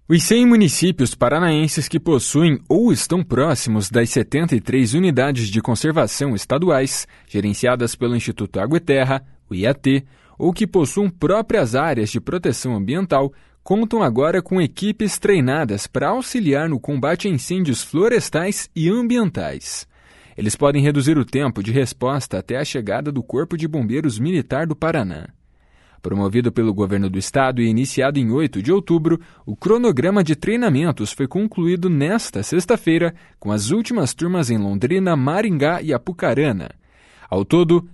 Os 100 municípios paranaenses que possuem ou estão próximos das 73 unidades de conservação estaduais, gerenciadas pelo Instituto Água e Terra, o IAT, ou que possuam próprias áreas de proteção ambiental, contam agora com equipes treinadas para auxiliar no combate a incêndios florestais e ambientais. Eles podem reduzir o tempo de resposta até a chegada do Corpo de Bombeiros Militar do Paraná. Promovido pelo governo do estado e iniciado em 8 de outubro, o cronograma de treinamentos foi concluído nesta sexta-feira, com as últimas turmas em Londrina, Maringá e Apucarana. Ao todo,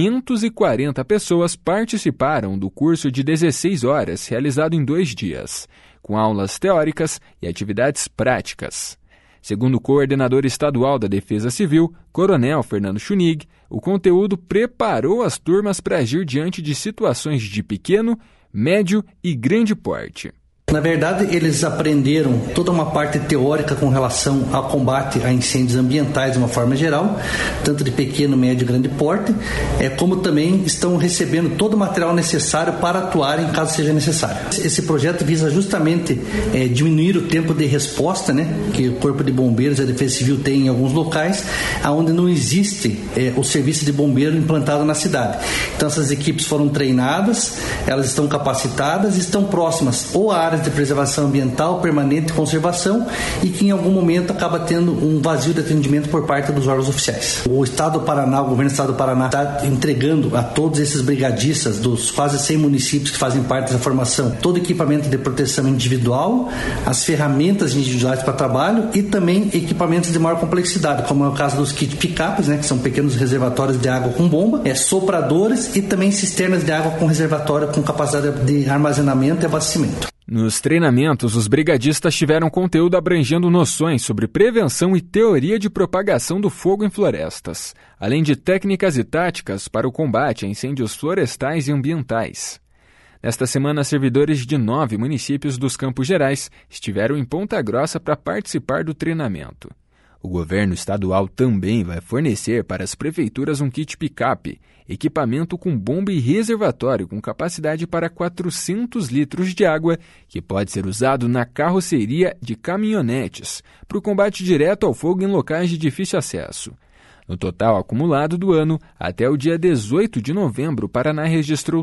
540 pessoas participaram do curso de 16 horas, realizado em 2 dias, com aulas teóricas e atividades práticas. Segundo o coordenador estadual da Defesa Civil, Coronel Fernando Schunig, o conteúdo preparou as turmas para agir diante de situações de pequeno, médio e grande porte. Na verdade, eles aprenderam toda uma parte teórica com relação ao combate a incêndios ambientais de uma forma geral, tanto de pequeno, médio e grande porte, como também estão recebendo todo o material necessário para atuarem caso seja necessário. Esse projeto visa justamente diminuir o tempo de resposta, que o Corpo de Bombeiros e a Defesa Civil tem em alguns locais, onde não existe o serviço de bombeiro implantado na cidade. Então, essas equipes foram treinadas, elas estão capacitadas e estão próximas ou a áreas de preservação ambiental, permanente e conservação, e que em algum momento acaba tendo um vazio de atendimento por parte dos órgãos oficiais. O Estado do Paraná, o governo do Estado do Paraná está entregando a todos esses brigadistas dos quase 100 municípios que fazem parte dessa formação todo equipamento de proteção individual, as ferramentas individuais para trabalho e também equipamentos de maior complexidade, como é o caso dos kits picapes, que são pequenos reservatórios de água com bomba, sopradores e também cisternas de água com reservatório com capacidade de armazenamento e abastecimento. Nos treinamentos, os brigadistas tiveram conteúdo abrangendo noções sobre prevenção e teoria de propagação do fogo em florestas, além de técnicas e táticas para o combate a incêndios florestais e ambientais. Nesta semana, servidores de 9 municípios dos Campos Gerais estiveram em Ponta Grossa para participar do treinamento. O governo estadual também vai fornecer para as prefeituras um kit picape, equipamento com bomba e reservatório com capacidade para 400 litros de água, que pode ser usado na carroceria de caminhonetes, para o combate direto ao fogo em locais de difícil acesso. No total acumulado do ano, até o dia 18 de novembro, o Paraná registrou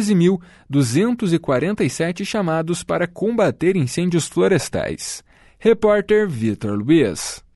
13.247 chamados para combater incêndios florestais. Repórter Vitor Luiz.